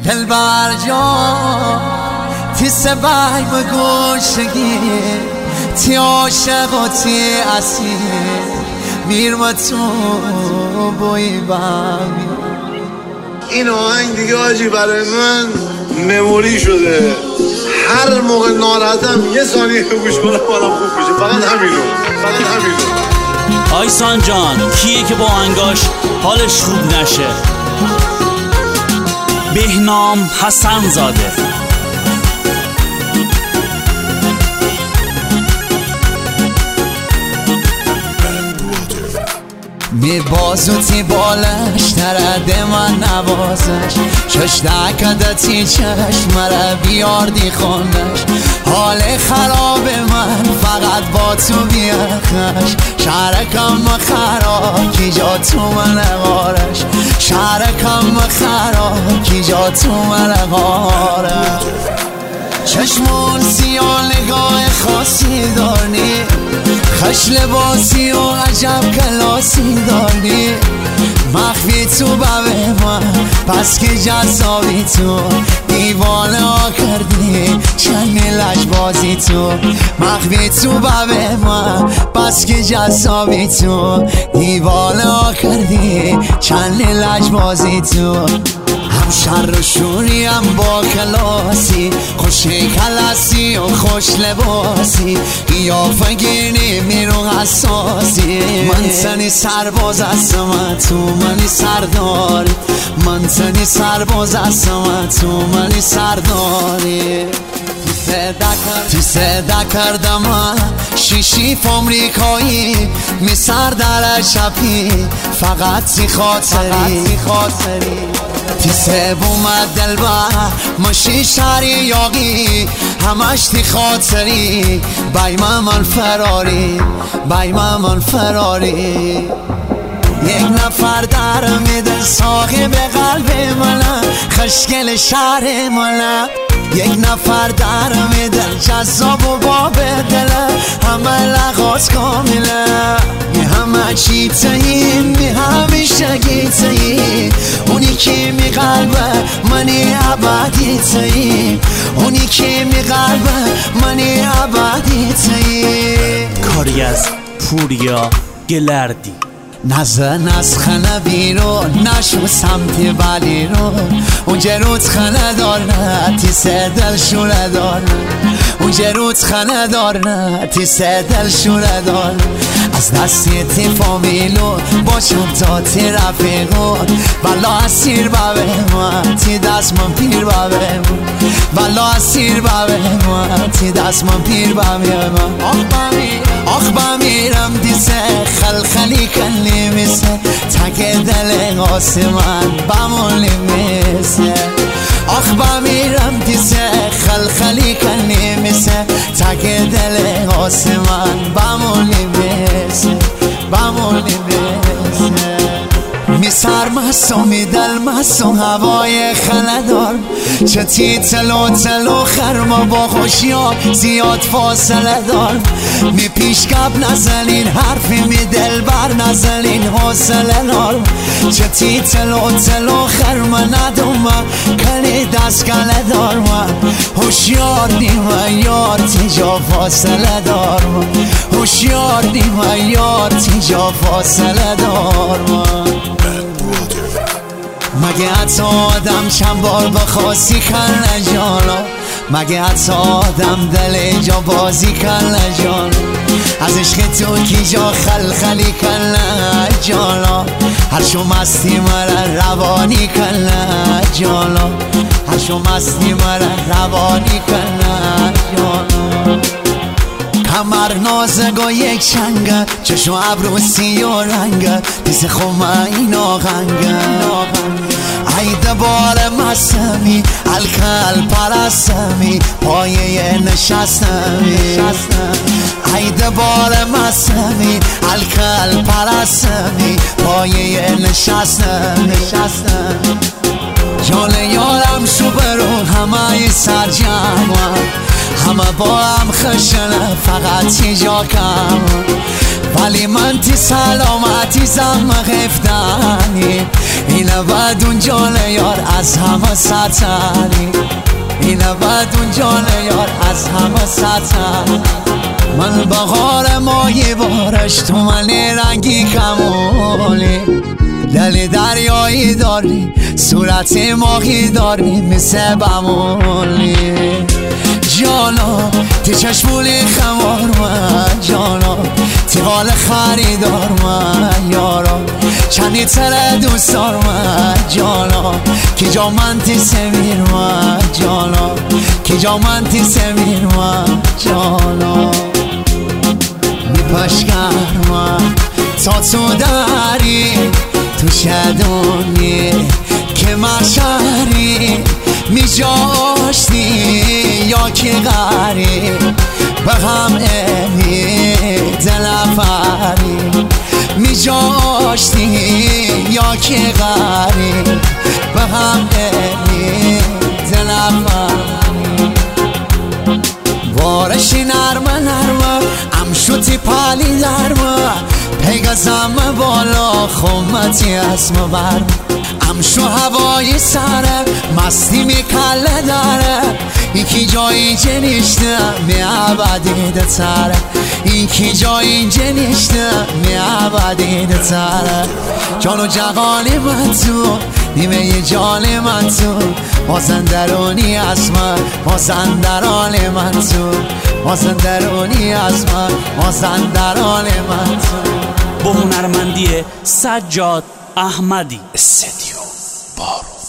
دلبر جان تی سبای بگوشگی تی عاشق و تی اسیر میرم تو بوی بامی. این آهنگ دیگه آجی برای من مموری شده. هر موقع ناراحتم یه ثانیه گوش کنم حالم خوب میشه. فقط همینو. آیسان جان کیه که با آهنگاش حالش خوب نشه؟ بهنام حسن زاده. می بازوتی بالش ترده من نوازش چش دکدتی چشم مرا بیاردی خونش حال خراب من فقط با تو بیخش شرکم خراب کی جا تو من غارش شرکم خراب کی جا تو من غارش چشمون سیاه نگاه خاصی داری خش لباسی و عجب کلاسی داری مخفی تو به من پس که جذابی تو دیوانه ها کردی چند لجبازی تو مخفی تو به من پس که جذابی تو دیوانه ها کردی چند لجبازی تو هم شر و شوری هم با کلاسی خوش کلاسی و خوش لباسی قیافه گیری میرو حساسی من سنی سرباز هستم تو منی سرداری من سنی سرباز هستم تو منی سرداری تی صدا کردم شیشی فامریکایی می سر در شبی فقط تی خاطری تی سب اومد دلبر ماشی شهری یاقی همش تی خاطری بایما من فراری یک نفر در میده صاحب قلب منه خشگل شهر منه یک نفر در میده جذاب و باب دله همه لغات کامله می همه چی تایی می همیشه گیتایی اونی که می قلبه منی عبادی تایی اونی که می قلبه منی عبادی تایی. کاری از پوریا گلردی. نزن از خانه بیرون نشو سمت بلی رو اونجا روت خانه دارن تی سه دل شوره دارن اونجا روت خانه دارن تی سه دل شوره دارن از دستی تی فامیلو با چند تی رفیقون والا اسیر بابه من تی دست من پیر بابه من والا اسیر بابه من تی دست من پیر بابه من آخ بمیرم دیسه خلخلی کلی میسه تک دل آسمان بمولی میسه آخ بمیرم دیسه خلخلی کلی میسه تک دل آسمان بمولی میسه می سر مست و می دل مست و هوای خندار چه تی تلو خرما با خوشیار زیاد فاصله دار می پیشکب نزنین حرفی می دل بر نزنین حوصله نار چه تی تلو خرما ندوم کلی دست کله دار من هوشیار نیم یار تی جا فاصله دار من هوشیار نیم یار تی جا فاصله دار من. مگه حتی آدم چند بار بخواستی کنه جانا مگه حتی آدم دل جا بازی کنه جانا از عشق تو کی جا خلخلی کنه جانا هر شو مستی مرا روانی کنه جانا هر شو مستی مرا روانی کنه جانا کمر نازگا یک چنگه چشم ابرو سیاه رنگه دیس خومه این آغنگه ای دبار مسمی الکل پرستمی پایه نشستمی ای دبار مسمی الکل پرستمی پایه نشستمی جان یارم شو برو همه سر جمع همه با هم خشنه فقط تی جا کم ولی من تی سلامتی زم غفتنی اینه بعد اون جان یار از همه سرتری، اینه بعد اون جان یار از همه سرتری. من بهار ماهی بارش تو من رنگی کمالی، دل دریایی داری صورت ماهی داری مثل بمولی. جانا تی چشمولی خمار من، جانا تی حال خریدار من یارا، چندی تره دوستار من جانا، کی جا من تی سمیر من جانا، کی جا من تی سمیر من جانا. میپشکر من تا تو داری تو شدونی که مرشری میجاشتی یا که غری به هم امی دلفری، میجاشتی یا که غری به هم امی دلفری. وارشی نرمه نرمه امشوتی پالی درمه، پیگزم بالا خمتی اسم برم، امشو هوای سره مستی میکله داره، اینکی جایی جنیشته می عبدیده تره، اینکی جایی جنیشته می عبدیده تره. جان و جهانی من تو نیمه ی جان من تو، مازندرانی از من مازندران من تو، مازندرانی از من مازندران من تو. با هنرمندی سجاد احمدی. استدیو بارو.